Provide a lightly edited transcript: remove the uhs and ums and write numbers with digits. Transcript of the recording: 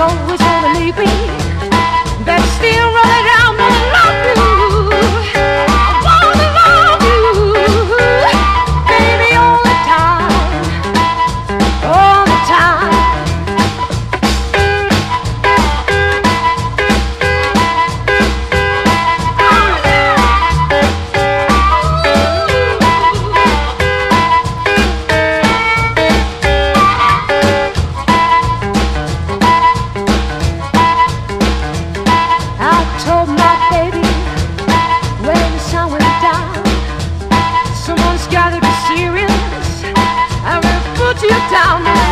always gonna leave me. That's still running down the love you. I wanna love you, baby, all the time, all the time. I told my baby when the sun went down, someone's gotta be serious. I will put you down.